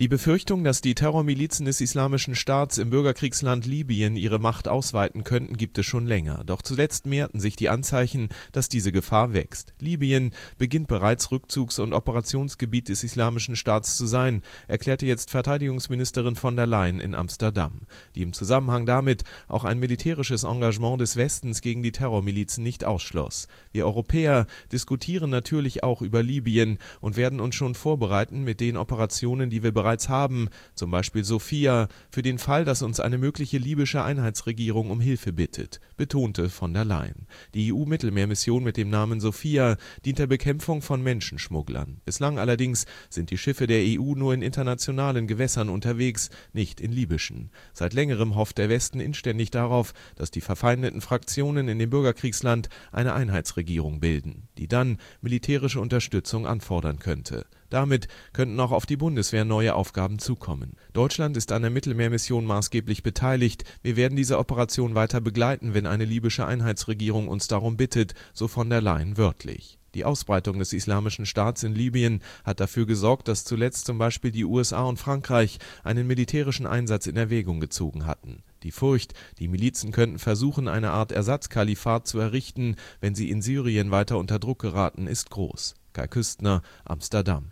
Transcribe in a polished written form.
Die Befürchtung, dass die Terrormilizen des Islamischen Staats im Bürgerkriegsland Libyen ihre Macht ausweiten könnten, gibt es schon länger. Doch zuletzt mehrten sich die Anzeichen, dass diese Gefahr wächst. Libyen beginnt bereits Rückzugs- und Operationsgebiet des Islamischen Staats zu sein, erklärte jetzt Verteidigungsministerin von der Leyen in Amsterdam, die im Zusammenhang damit auch ein militärisches Engagement des Westens gegen die Terrormilizen nicht ausschloss. Wir Europäer diskutieren natürlich auch über Libyen und werden uns schon vorbereiten mit den Operationen, die wir bereits haben, zum Beispiel Sophia, für den Fall, dass uns eine mögliche libysche Einheitsregierung um Hilfe bittet, betonte von der Leyen. Die EU-Mittelmeermission mit dem Namen Sophia dient der Bekämpfung von Menschenschmugglern. Bislang allerdings sind die Schiffe der EU nur in internationalen Gewässern unterwegs, nicht in libyschen. Seit längerem hofft der Westen inständig darauf, dass die verfeindeten Fraktionen in dem Bürgerkriegsland eine Einheitsregierung bilden, die dann militärische Unterstützung anfordern könnte. Damit könnten auch auf die Bundeswehr neue Aufgaben zukommen. Deutschland ist an der Mittelmeermission maßgeblich beteiligt. Wir werden diese Operation weiter begleiten, wenn eine libysche Einheitsregierung uns darum bittet, so von der Leyen wörtlich. Die Ausbreitung des Islamischen Staats in Libyen hat dafür gesorgt, dass zuletzt zum Beispiel die USA und Frankreich einen militärischen Einsatz in Erwägung gezogen hatten. Die Furcht, die Milizen könnten versuchen, eine Art Ersatzkalifat zu errichten, wenn sie in Syrien weiter unter Druck geraten, ist groß. Kai Küstner, Amsterdam.